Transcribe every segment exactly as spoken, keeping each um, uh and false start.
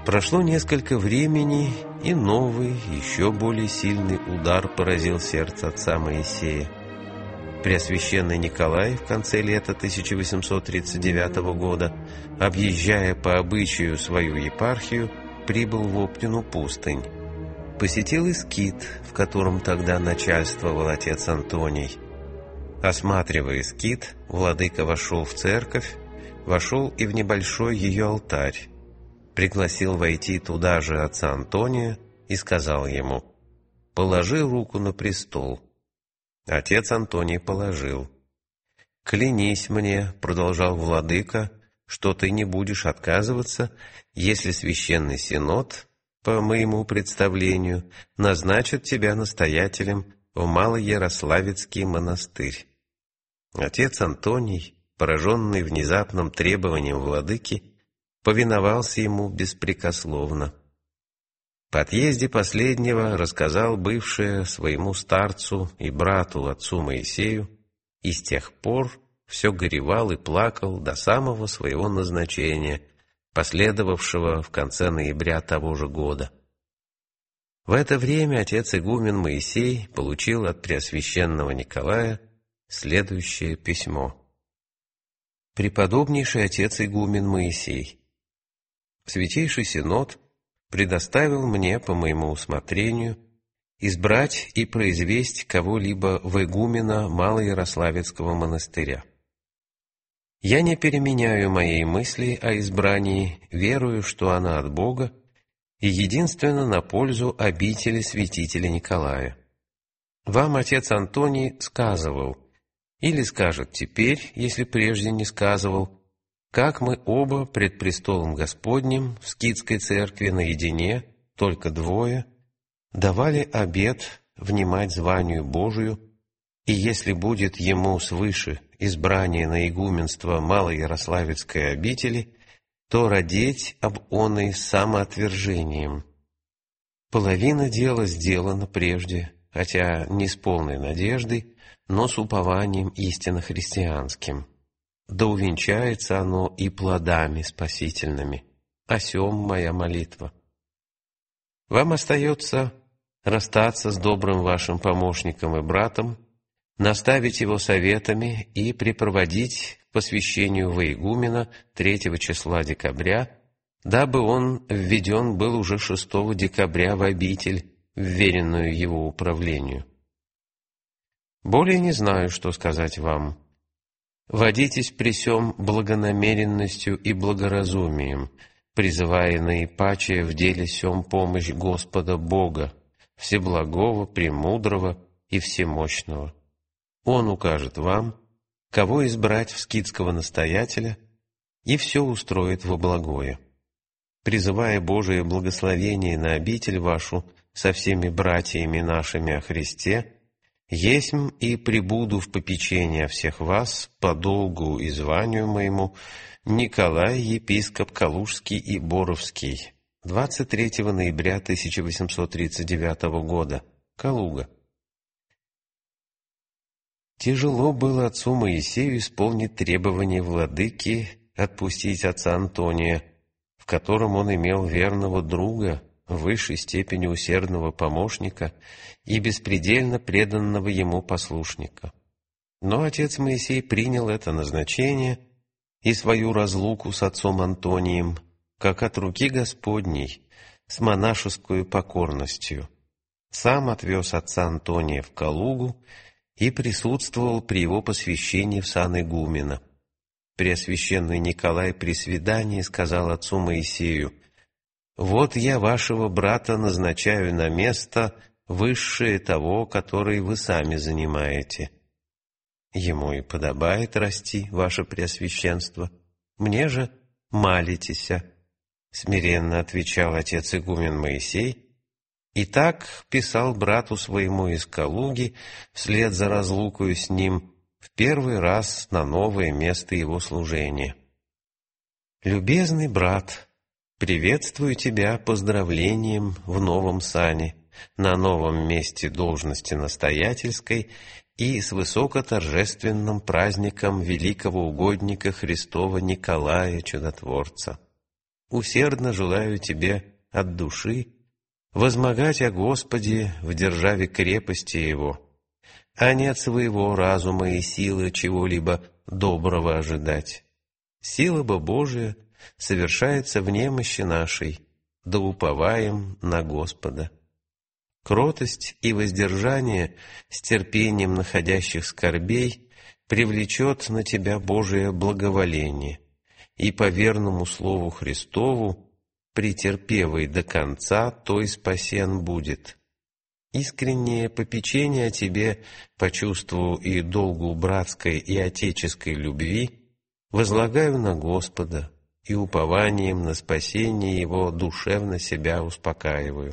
Прошло несколько времени, и новый, еще более сильный удар поразил сердце отца Моисея. Преосвященный Николай в конце лета тысяча восемьсот тридцать девятого года, объезжая по обычаю свою епархию, прибыл в Оптину пустынь. Посетил и скит, в котором тогда начальствовал отец Антоний. Осматривая скит, владыка вошел в церковь, вошел и в небольшой ее алтарь, пригласил войти туда же отца Антония и сказал ему: «Положи руку на престол». Отец Антоний положил. «Клянись мне, — продолжал владыка, — что ты не будешь отказываться, если священный синод, по моему представлению, назначит тебя настоятелем в Малоярославецкий монастырь». Отец Антоний, пораженный внезапным требованием владыки, повиновался ему беспрекословно. По отъезде последнего рассказал бывшее своему старцу и брату отцу Моисею, и с тех пор все горевал и плакал до самого своего назначения, последовавшего в конце ноября того же года. В это время отец игумен Моисей получил от Преосвященного Николая следующее письмо. «Преподобнейший отец игумен Моисей, Святейший Синод предоставил мне, по моему усмотрению, избрать и произвесть кого-либо в игумена Малоярославецкого монастыря. Я не переменяю моей мысли о избрании, верую, что она от Бога и единственно на пользу обители святителя Николая. Вам отец Антоний сказывал, или скажет теперь, если прежде не сказывал, как мы оба пред престолом Господним в скитской церкви наедине, только двое, давали обет внимать званию Божию, и если будет ему свыше избрание на игуменство Малоярославецкой обители, то родить об оной самоотвержением. Половина дела сделана прежде, хотя не с полной надеждой, но с упованием истинно христианским. Да увенчается оно и плодами спасительными. О сем моя молитва. Вам остается расстаться с добрым вашим помощником и братом, наставить его советами и припроводить к посвящению во игумена третьего числа декабря, дабы он введен был уже шестого декабря в обитель, вверенную его управлению. Более не знаю, что сказать вам. Водитесь при сем благонамеренностью и благоразумием, призывая наипаче в деле сем помощь Господа Бога, Всеблагого, Премудрого и Всемощного. Он укажет вам, кого избрать в скитского настоятеля, и все устроит во благое. Призывая Божие благословение на обитель вашу со всеми братьями нашими о Христе, «Есмь и пребуду в попечении о всех вас по долгу и званию моему Николай, епископ Калужский и Боровский, двадцать третьего ноября тысяча восемьсот тридцать девятого года, Калуга». Тяжело было отцу Моисею исполнить требования владыки отпустить отца Антония, в котором он имел верного друга, в высшей степени усердного помощника и беспредельно преданного ему послушника. Но отец Моисей принял это назначение и свою разлуку с отцом Антонием, как от руки Господней, с монашескую покорностью. Сам отвез отца Антония в Калугу и присутствовал при его посвящении в сан игумена. Преосвященный Николай при свидании сказал отцу Моисею: «Вот я вашего брата назначаю на место высшее того, который вы сами занимаете. Ему и подобает расти, ваше преосвященство, мне же малитеся», — смиренно отвечал отец игумен Моисей, и так писал брату своему из Калуги вслед за разлукою с ним в первый раз на новое место его служения. «Любезный брат, приветствую тебя поздравлением в новом сане, на новом месте должности настоятельской и с высокоторжественным праздником великого угодника Христова Николая Чудотворца. усердно желаю тебе от души возмогать о Господе в державе крепости Его, а не от своего разума и силы чего-либо доброго ожидать. Сила бы Божия совершается в немощи нашей, да уповаем на Господа. Кротость и воздержание с терпением находящих скорбей привлечет на тебя Божие благоволение, и по верному слову Христову, претерпевый до конца, той спасен будет. Искреннее попечение о тебе по чувству и долгу братской и отеческой любви возлагаю на Господа, и упованием на спасение Его душевно себя успокаиваю.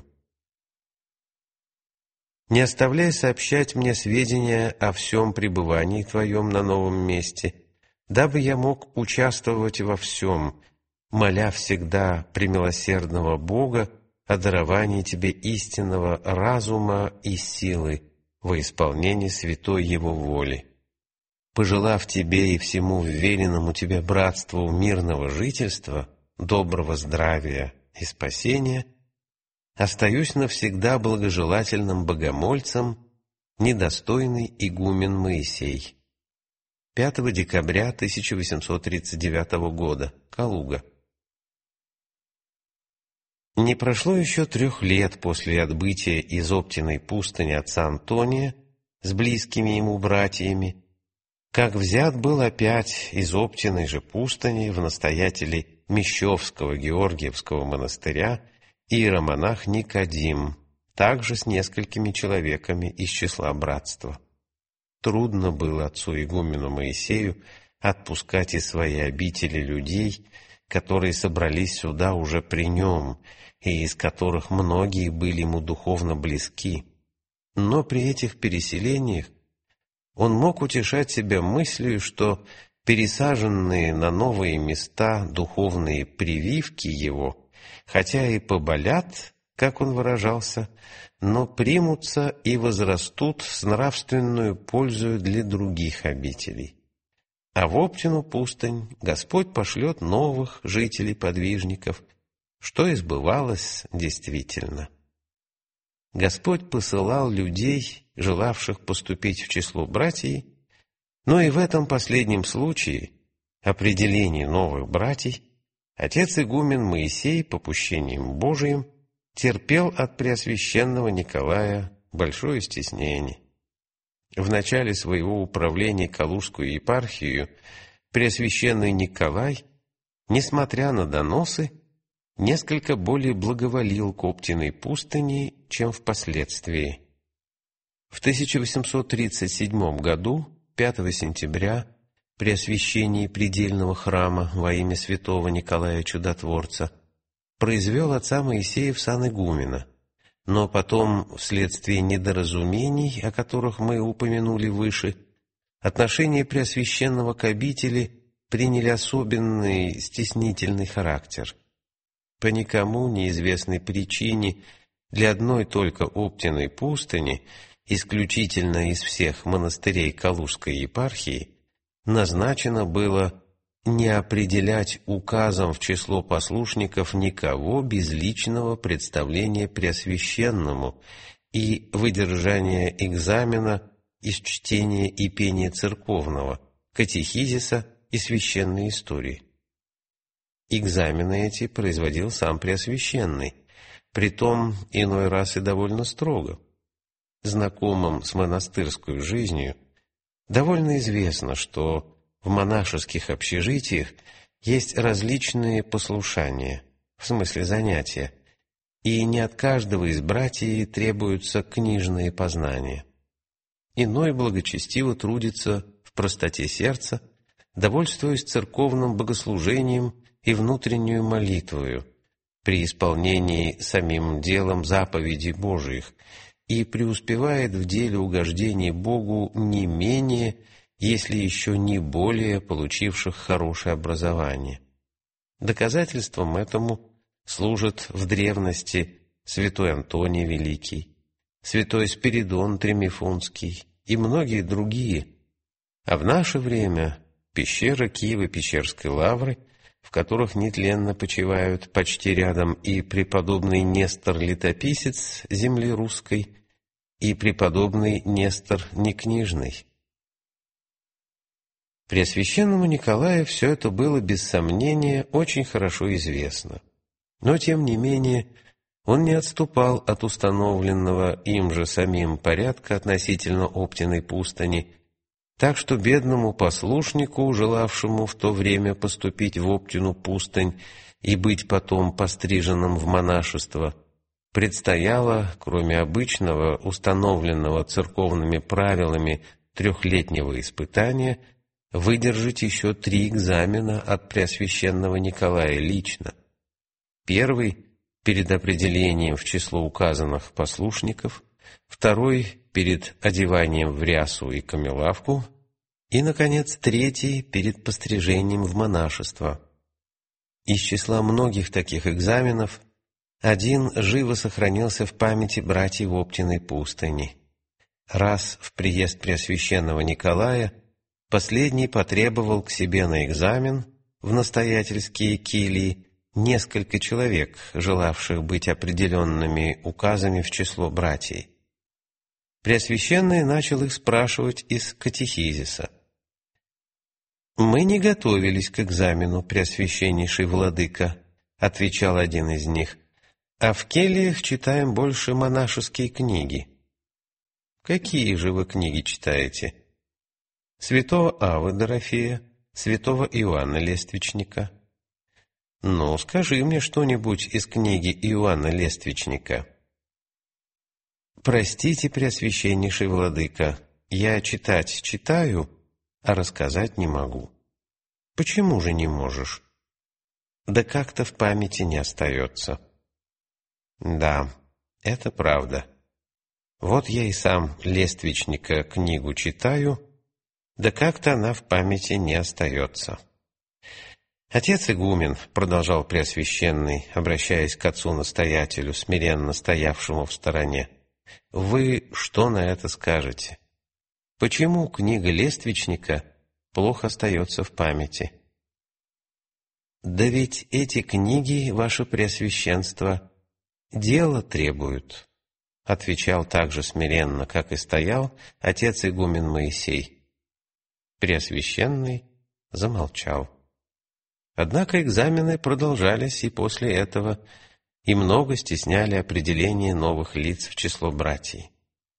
Не оставляй сообщать мне сведения о всем пребывании твоем на новом месте, дабы я мог участвовать во всем, моля всегда премилосердного Бога о даровании тебе истинного разума и силы во исполнении святой Его воли. Пожелав тебе и всему вверенному тебе братству мирного жительства, доброго здравия и спасения, остаюсь навсегда благожелательным богомольцем, недостойный игумен Моисей. пятого декабря тысяча восемьсот тридцать девятого года. Калуга. Не прошло еще трех лет после отбытия из Оптиной пустыни отца Антония с близкими ему братьями, как взят был опять из Оптиной же пустыни в настоятели Мещовского Георгиевского монастыря иеромонах Никодим, также с несколькими человеками из числа братства. Трудно было отцу игумену Моисею отпускать из своей обители людей, которые собрались сюда уже при нем, и из которых многие были ему духовно близки. Но при этих переселениях он мог утешать себя мыслью, что пересаженные на новые места духовные прививки его, хотя и поболят, как он выражался, но примутся и возрастут с нравственную пользою для других обителей. А в Оптину пустынь Господь пошлет новых жителей-подвижников, что и сбывалось действительно. Господь посылал людей, желавших поступить в число братьев, но и в этом последнем случае, определении новых братьев, отец игумен Моисей, попущением Божиим, терпел от Преосвященного Николая большое стеснение. В начале своего управления Калужскую епархию Преосвященный Николай, несмотря на доносы, несколько более благоволил к Оптиной пустыне, чем впоследствии. В тысяча восемьсот тридцать седьмом году, пятого сентября, при освящении предельного храма во имя святого Николая Чудотворца произвел отца Моисея в сан игумена, но потом, вследствие недоразумений, о которых мы упомянули выше, отношения Преосвященного к обители приняли особенный стеснительный характер. По никому неизвестной причине для одной только Оптиной пустыни, исключительно из всех монастырей Калужской епархии, назначено было не определять указом в число послушников никого без личного представления Преосвященному и выдержания экзамена из чтения и пения церковного, катехизиса и священной истории. Экзамены эти производил сам Преосвященный, притом иной раз и довольно строго. Знакомым с монастырской жизнью довольно известно, что в монашеских общежитиях есть различные послушания, в смысле занятия, и не от каждого из братьев требуются книжные познания. Иной благочестиво трудится в простоте сердца, довольствуясь церковным богослужением и внутреннюю молитвою, при исполнении самим делом заповедей Божиих, и преуспевает в деле угождения Богу не менее, если еще не более получивших хорошее образование. Доказательством этому служат в древности святой Антоний Великий, святой Спиридон Тремифунский и многие другие, а в наше время пещера Киево-Печерской лавры в которых нетленно почивают почти рядом и преподобный Нестор Летописец земли русской, и преподобный Нестор Некнижный. Преосвященному Николаю все это было, без сомнения, очень хорошо известно. Но, тем не менее, он не отступал от установленного им же самим порядка относительно Оптиной пустыни, так что бедному послушнику, желавшему в то время поступить в Оптину пустынь и быть потом постриженным в монашество, предстояло, кроме обычного, установленного церковными правилами трехлетнего испытания, выдержать еще три экзамена от Преосвященного Николая лично. Первый – перед определением в число указанных послушников, второй – перед одеванием в рясу и камелавку, и, наконец, третий – перед пострижением в монашество. Из числа многих таких экзаменов один живо сохранился в памяти братьев Оптиной пустыни. Раз в приезд Преосвященного Николая последний потребовал к себе на экзамен в настоятельские килии несколько человек, желавших быть определенными указами в число братьев. Преосвященный начал их спрашивать из катехизиса. «Мы не готовились к экзамену, Преосвященнейший владыка», — отвечал один из них, «а в кельях читаем больше монашеские книги». «Какие же вы книги читаете?» «Святого Авы Дорофея, святого Иоанна Лествичника». «Ну, скажи мне что-нибудь из книги Иоанна Лествичника». «Простите, Преосвященнейший владыка, я читать читаю, а рассказать не могу». «Почему же не можешь?» «Да как-то в памяти не остается». «Да, это правда. Вот я и сам Лествичника книгу читаю, да как-то она в памяти не остается». «Отец игумен», — продолжал Преосвященный, обращаясь к отцу-настоятелю, смиренно стоявшему в стороне, — «вы что на это скажете? Почему книга Лествичника плохо остается в памяти?» «Да ведь эти книги, ваше Преосвященство, дело требуют», — отвечал так же смиренно, как и стоял отец игумен Моисей. Преосвященный замолчал. Однако экзамены продолжались и после этого, и много стесняли определение новых лиц в число братьев.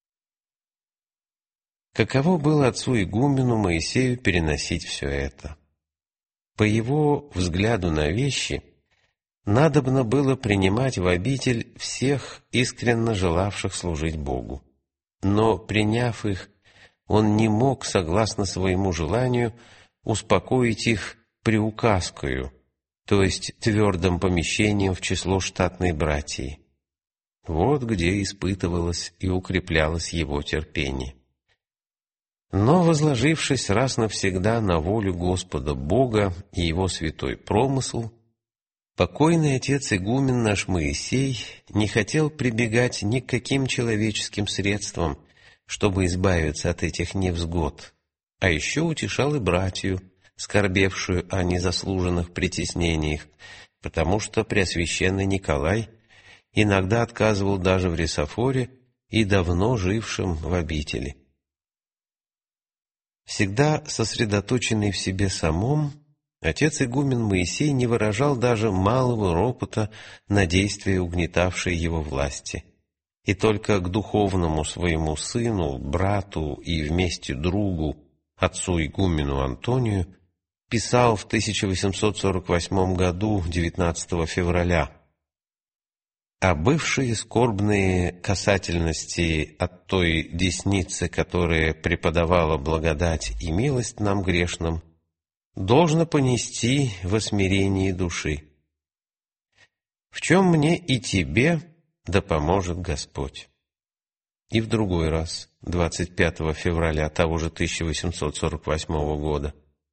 Каково было отцу игумену Моисею переносить все это? По его взгляду на вещи, надобно было принимать в обитель всех искренно желавших служить Богу. Но, приняв их, он не мог, согласно своему желанию, успокоить их приуказкою, то есть твердым помещением в число штатной братьи. Вот где испытывалось и укреплялось его терпение. Но, возложившись раз навсегда на волю Господа Бога и Его святой промысл, покойный отец игумен наш Моисей не хотел прибегать ни к каким человеческим средствам, чтобы избавиться от этих невзгод, а еще утешал и братью, скорбевшую о незаслуженных притеснениях, потому что Преосвященный Николай иногда отказывал даже в ресофоре и давно жившим в обители. Всегда сосредоточенный в себе самом, отец игумен Моисей не выражал даже малого ропота на действия угнетавшей его власти, и только к духовному своему сыну, брату и вместе другу, отцу игумену Антонию, писал в тысяча восемьсот сорок восьмом году, девятнадцатого февраля: «А бывшие скорбные касательности от той десницы, которая преподавала благодать и милость нам грешным, должно понести во смирении души. В чем мне и тебе да поможет Господь». И в другой раз, двадцать пятого февраля того же тысяча восемьсот сорок восьмого года: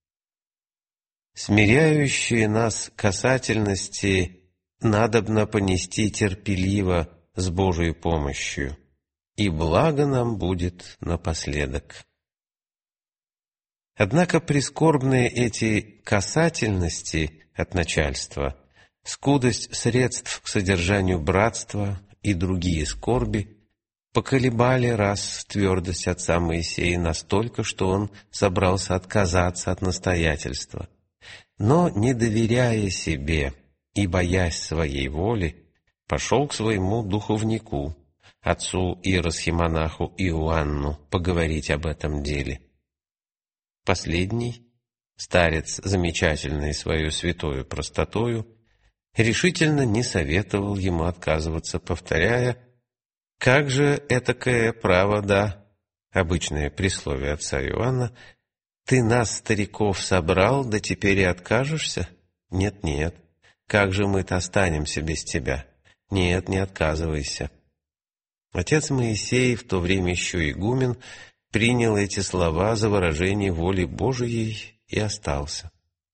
«Смиряющие нас касательности надобно понести терпеливо с Божией помощью, и благо нам будет напоследок». Однако прискорбные эти касательности от начальства, скудость средств к содержанию братства и другие скорби поколебали раз твердость отца Моисея настолько, что он собрался отказаться от настоятельства. Но, не доверяя себе и боясь своей воли, пошел к своему духовнику, отцу иеросхимонаху Иоанну, поговорить об этом деле. Последний, старец, замечательный свою святою простотою, решительно не советовал ему отказываться, повторяя: «Как же этакое право, да?» Обычное присловие отца Иоанна: «Ты нас, стариков, собрал, да теперь и откажешься? Нет-нет. Как же мы-то останемся без тебя? Нет, не отказывайся». Отец Моисей, в то время еще игумен, принял эти слова за выражение воли Божией и остался.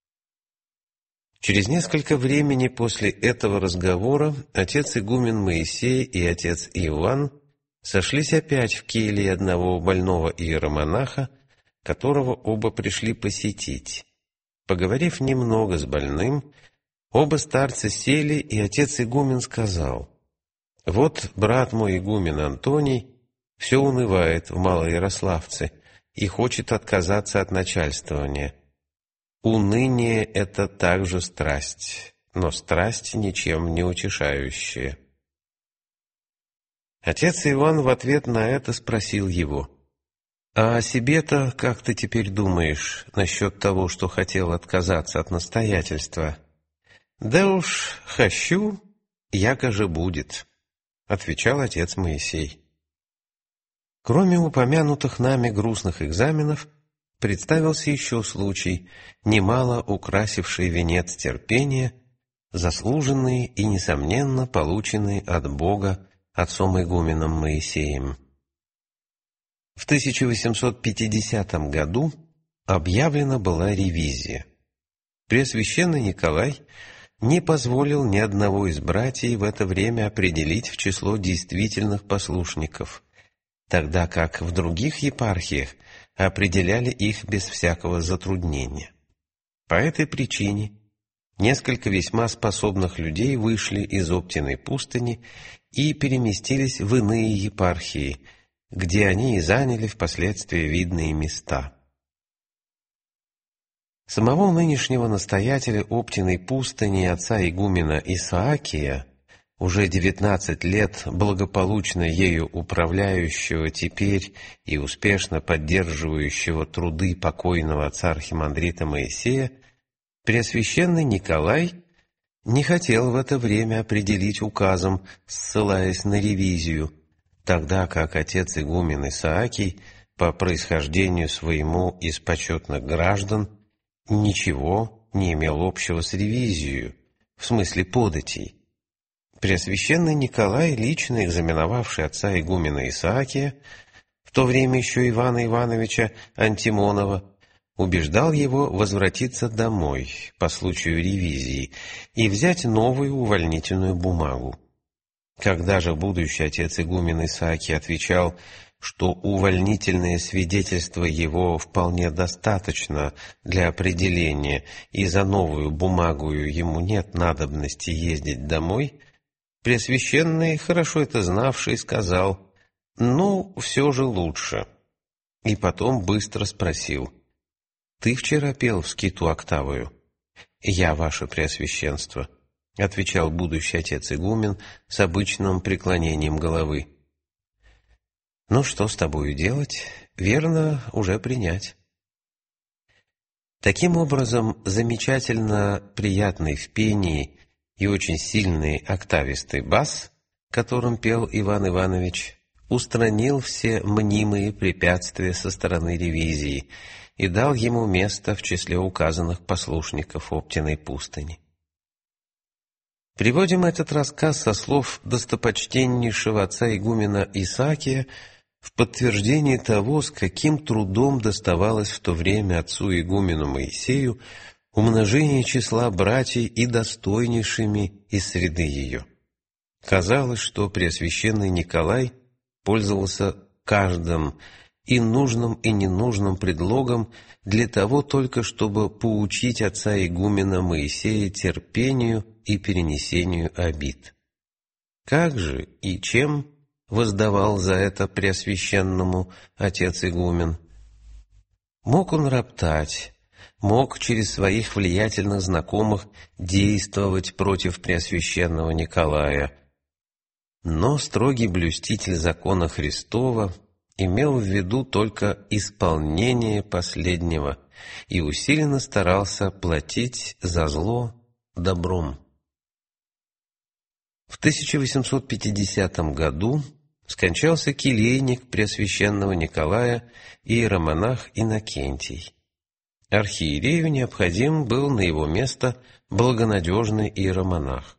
Через несколько времени после этого разговора отец игумен Моисей и отец Иоанн сошлись опять в келье одного больного иеромонаха, которого оба пришли посетить. Поговорив немного с больным, оба старца сели, и отец игумен сказал: «Вот брат мой игумен Антоний все унывает в Малоярославце и хочет отказаться от начальствования. Уныние — это также страсть, но страсть ничем не утешающая». Отец Иоанн в ответ на это спросил его: «А о себе-то как ты теперь думаешь насчет того, что хотел отказаться от настоятельства?» «Да уж, хочу, яко же будет», — отвечал отец Моисей. Кроме упомянутых нами грустных экзаменов, представился еще случай, немало украсивший венец терпения, заслуженный и, несомненно, полученный от Бога отцом игуменом Моисеем. В тысяча восемьсот пятидесятом году объявлена была ревизия. Преосвященный Николай не позволил ни одного из братьев в это время определить в число действительных послушников, тогда как в других епархиях определяли их без всякого затруднения. По этой причине несколько весьма способных людей вышли из Оптиной пустыни и переместились в иные епархии, где они и заняли впоследствии видные места. Самого нынешнего настоятеля Оптиной пустыни, отца игумена Исаакия, уже девятнадцать лет благополучно ею управляющего теперь и успешно поддерживающего труды покойного отца архимандрита Моисея, Преосвященный Николай не хотел в это время определить указом, ссылаясь на ревизию, тогда как отец игумен Исаакий по происхождению своему из почетных граждан ничего не имел общего с ревизией, в смысле податей. Преосвященный Николай, лично экзаменовавший отца игумена Исаакия, в то время еще Ивана Ивановича Антимонова, убеждал его возвратиться домой по случаю ревизии и взять новую увольнительную бумагу. Когда же будущий отец игумен Исаакий отвечал, что увольнительное свидетельство его вполне достаточно для определения, и за новую бумагу ему нет надобности ездить домой, Преосвященный, хорошо это знавший, сказал: «Ну, все же лучше». И потом быстро спросил: «Ты вчера пел в скиту октавою?» «Я, ваше Преосвященство», — отвечал будущий отец игумен с обычным преклонением головы. «Ну, что с тобою делать? Верно, уже принять». Таким образом, замечательно приятный в пении и очень сильный октавистый бас, которым пел Иван Иванович, устранил все мнимые препятствия со стороны ревизии и дал ему место в числе указанных послушников Оптиной пустыни. Приводим этот рассказ со слов достопочтеннейшего отца игумена Исаакия в подтверждение того, с каким трудом доставалось в то время отцу игумену Моисею умножение числа братьев и достойнейшими из среды ее. Казалось, что Преосвященный Николай пользовался каждым и нужным и ненужным предлогом для того только, чтобы поучить отца игумена Моисея терпению и перенесению обид. Как же и чем воздавал за это преосвященному отец игумен? Мог он роптать, мог через своих влиятельных знакомых действовать против преосвященного Николая, но строгий блюститель закона Христова имел в виду только исполнение последнего и усиленно старался платить за зло добром. В тысяча восемьсот пятидесятом году скончался келейник преосвященного Николая иеромонах Иннокентий. Архиерею необходим был на его место благонадежный иеромонах.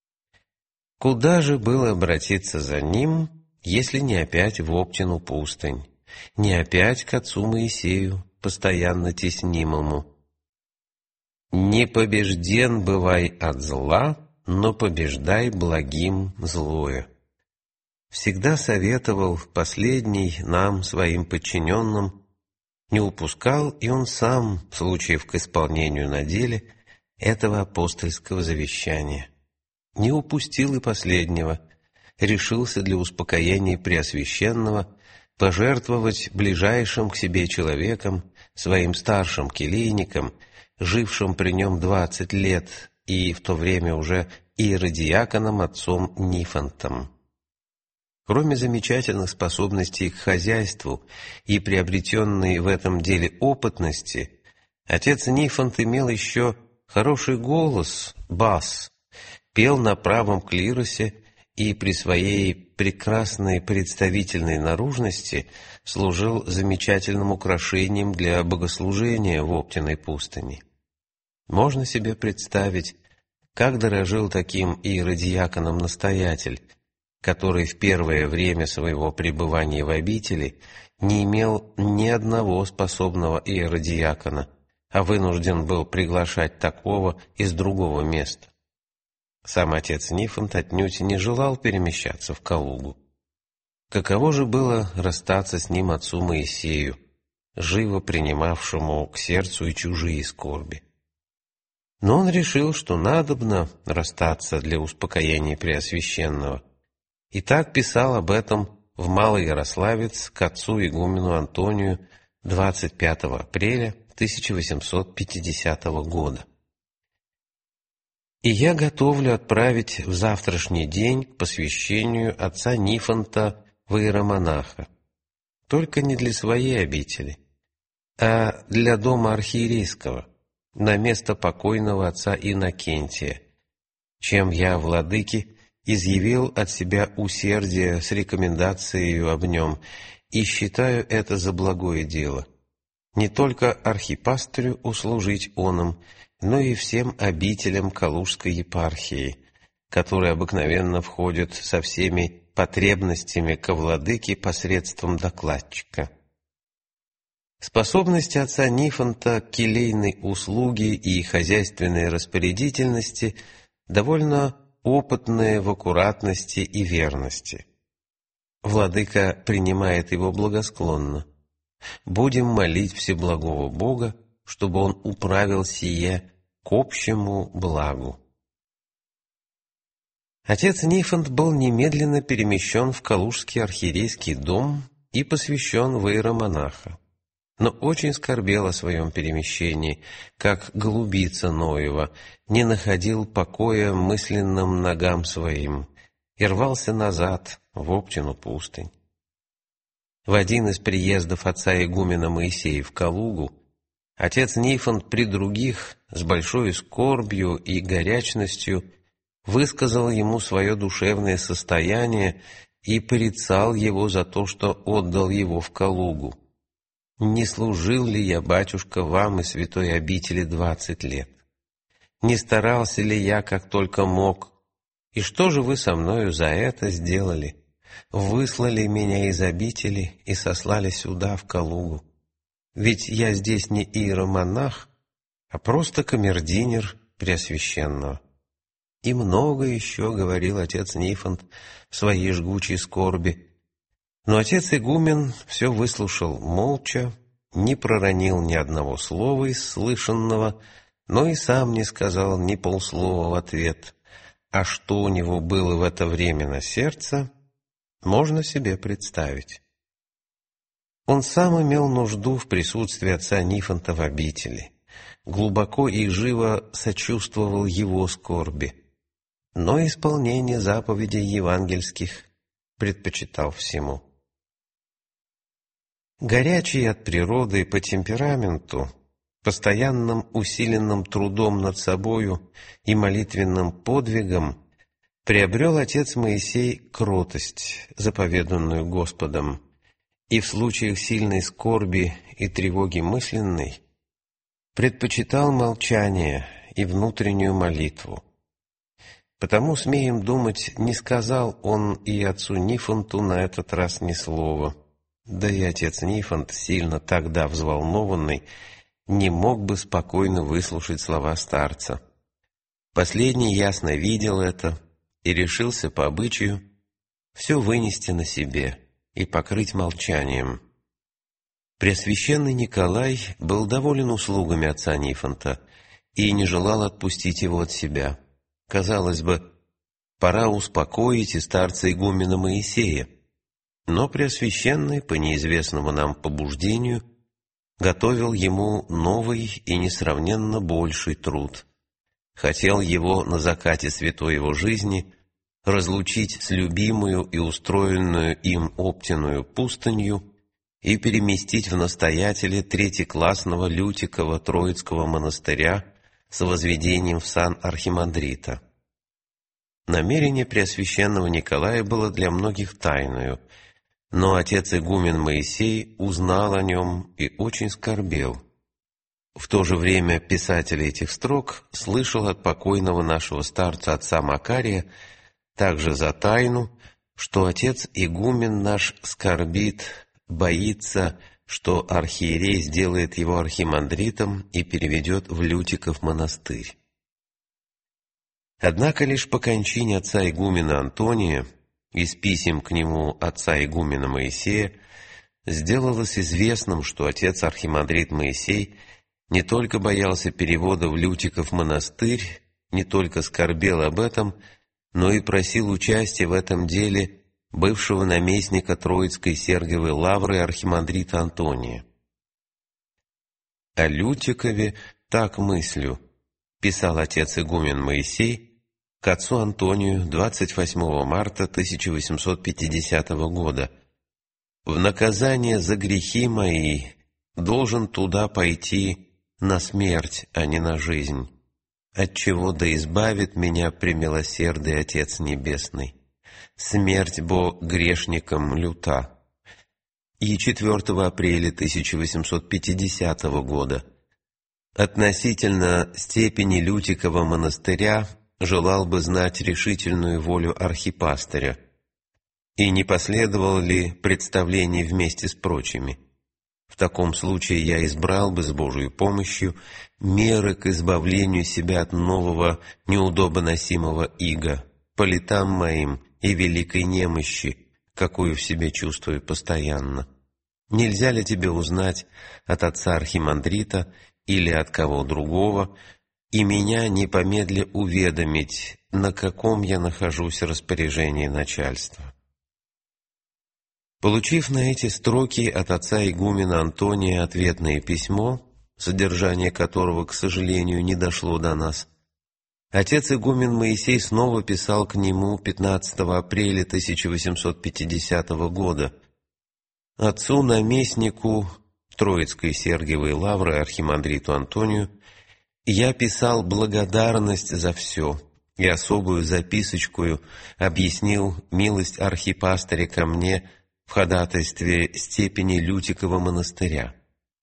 Куда же было обратиться за ним, если не опять в Оптину пустынь, не опять к отцу Моисею, постоянно теснимому? «Не побежден бывай от зла, но побеждай благим злое». Всегда советовал последний нам, своим подчиненным, не упускал и он сам случаев к исполнению на деле этого апостольского завещания. Не упустил и последнего, решился для успокоения Преосвященного пожертвовать ближайшим к себе человеком, своим старшим келейником, жившим при нем двадцать лет и в то время уже иеродиаконом отцом Нифонтом. Кроме замечательных способностей к хозяйству и приобретенной в этом деле опытности, отец Нифонт имел еще хороший голос, бас, пел на правом клиросе и при своей прекрасной представительной наружности служил замечательным украшением для богослужения в Оптиной пустыне. Можно себе представить, как дорожил таким иеродиаконом настоятель, который в первое время своего пребывания в обители не имел ни одного способного иеродиакона, а вынужден был приглашать такого из другого места. Сам отец Нифонт отнюдь не желал перемещаться в Калугу. Каково же было расстаться с ним отцу Моисею, живо принимавшему к сердцу и чужие скорби. Но он решил, что надобно расстаться для успокоения Преосвященного, и так писал об этом в Малоярославец к отцу игумену Антонию двадцать пятого апреля тысяча восемьсот пятидесятого года. «И я готовлю отправить в завтрашний день к посвящению отца Нифонта в иеромонаха, только не для своей обители, а для дома архиерейского, на место покойного отца Иннокентия, чем я, владыке, изъявил от себя усердие с рекомендацией об нем и считаю это за благое дело, не только архипастырю услужить оном, но и всем обителям Калужской епархии, которые обыкновенно входят со всеми потребностями ко владыке посредством докладчика. Способность отца Нифонта к келейной услуге и хозяйственной распорядительности довольно опытная в аккуратности и верности. Владыка принимает его благосклонно. Будем молить Всеблагого Бога, чтобы он управил сие к общему благу. Отец Нифонт был немедленно перемещен в Калужский архиерейский дом и посвящен в иеромонаха, но очень скорбел о своем перемещении, как голубица Ноева, не находил покоя мысленным ногам своим и рвался назад в Оптину пустынь. В один из приездов отца игумена Моисея в Калугу отец Нифонт при других с большой скорбью и горячностью высказал ему свое душевное состояние и порицал его за то, что отдал его в Калугу. «Не служил ли я, батюшка, вам и святой обители двадцать лет? Не старался ли я, как только мог? И что же вы со мною за это сделали? Выслали меня из обители и сослали сюда, в Калугу. Ведь я здесь не иеромонах, а просто камердинер Преосвященного». И много еще говорил отец Нифонт в своей жгучей скорби, Но отец игумен все выслушал молча, не проронил ни одного слова из слышанного, но и сам не сказал ни полслова в ответ. А что у него было в это время на сердце, можно себе представить. Он сам имел нужду в присутствии отца Нифонта в обители, глубоко и живо сочувствовал его скорби, но исполнение заповедей евангельских предпочитал всему. Горячий от природы по темпераменту, постоянным усиленным трудом над собою и молитвенным подвигом приобрел отец Моисей кротость, заповеданную Господом, и в случаях сильной скорби и тревоги мысленной предпочитал молчание и внутреннюю молитву. Потому, смеем думать, не сказал он и отцу Нифонту на этот раз ни слова. Да и отец Нифонт, сильно тогда взволнованный, не мог бы спокойно выслушать слова старца. Последний ясно видел это и решился по обычаю все вынести на себе и покрыть молчанием. Преосвященный Николай был доволен услугами отца Нифонта и не желал отпустить его от себя. Казалось бы, пора успокоить и старца игумена Моисея, но Преосвященный, по неизвестному нам побуждению, готовил ему новый и несравненно больший труд. Хотел его на закате святой его жизни разлучить с любимую и устроенную им Оптиную пустынью и переместить в настоятеле третьеклассного Лютикова Троицкого монастыря с возведением в сан архимандрита. Намерение Преосвященного Николая было для многих тайною, но отец игумен Моисей узнал о нем и очень скорбел. В то же время писатель этих строк слышал от покойного нашего старца отца Макария также за тайну, что отец игумен наш скорбит, боится, что архиерей сделает его архимандритом и переведет в Лютиков монастырь. Однако лишь по кончине отца игумена Антония из писем к нему отца игумена Моисея сделалось известным, что отец архимандрит Моисей не только боялся перевода в Лютиков монастырь, не только скорбел об этом, но и просил участия в этом деле бывшего наместника Троицкой Сергиевой лавры архимандрита Антония. О Лютикове так мыслю, писал отец игумен Моисей к отцу Антонию двадцать восьмого марта тысяча восемьсот пятидесятого года. «В наказание за грехи мои должен туда пойти на смерть, а не на жизнь, отчего да избавит меня премилосердый Отец Небесный. Смерть бо грешникам люта». И четвёртого апреля тысяча восемьсот пятидесятого года. Относительно степени Лютикова монастыря желал бы знать решительную волю архипастыря, и не последовало ли представление вместе с прочими. В таком случае я избрал бы с Божией помощью меры к избавлению себя от нового неудобоносимого ига, по летам моим и великой немощи, какую в себе чувствую постоянно. Нельзя ли тебе узнать от отца архимандрита или от кого другого, и меня не помедля уведомить, на каком я нахожусь распоряжении начальства. Получив на эти строки от отца игумена Антония ответное письмо, содержание которого, к сожалению, не дошло до нас, отец игумен Моисей снова писал к нему пятнадцатого апреля тысяча восемьсот пятидесятого года, отцу-наместнику Троицкой Сергиевой лавры архимандриту Антонию. Я писал благодарность за все и особую записочкую объяснил милость архипастыря ко мне в ходатайстве степени Лютикова монастыря.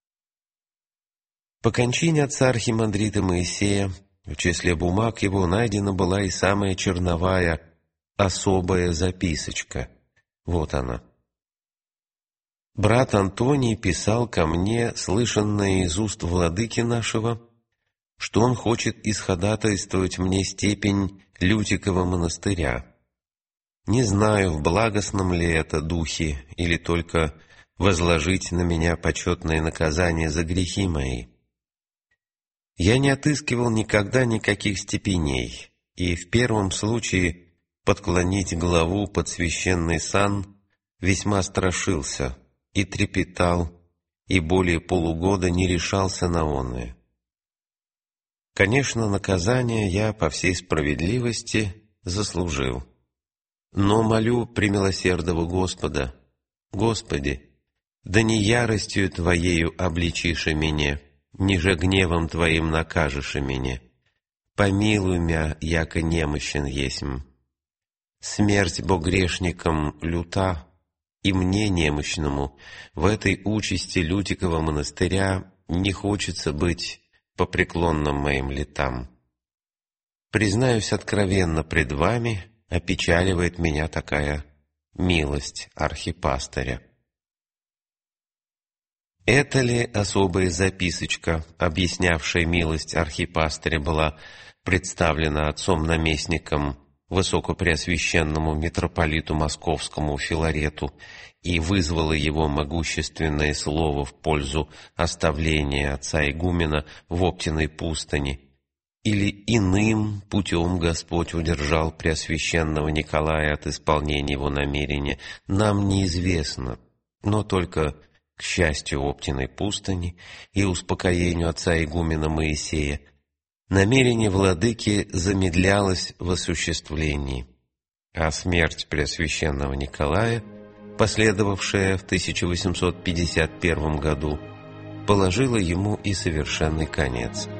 По кончине отца архимандрита Моисея в числе бумаг его найдена была и самая черновая особая записочка. Вот она. Брат Антоний писал ко мне, слышанное из уст владыки нашего, что он хочет исходатайствовать мне степень Лютикова монастыря. Не знаю, в благостном ли это духе, или только возложить на меня почетное наказание за грехи мои. Я не отыскивал никогда никаких степеней, и в первом случае подклонить главу под священный сан весьма страшился и трепетал, и более полугода не решался на оное. Конечно, наказание я по всей справедливости заслужил, но молю премилосердного Господа: Господи, да не яростью Твоею обличишь меня, ниже гневом Твоим накажешь меня. Помилуй мя, яко немощен есмь. Смерть бо грешникам люта, и мне немощному в этой участи Лютикова монастыря не хочется быть по преклонным моим летам. Признаюсь откровенно пред вами, опечаливает меня такая милость архипастыря. Это ли особая записочка, объяснявшая милость архипастыря, была представлена отцом-наместником Высокопреосвященному митрополиту Московскому Филарету и вызвала его могущественное слово в пользу оставления отца игумена в Оптиной пустыни, или иным путем Господь удержал Преосвященного Николая от исполнения его намерения, нам неизвестно, но только к счастью Оптиной пустыни и успокоению отца игумена Моисея, намерение владыки замедлялось в осуществлении, а смерть Преосвященного Николая, последовавшая в тысяча восемьсот пятьдесят первом году, положила ему и совершенный конец.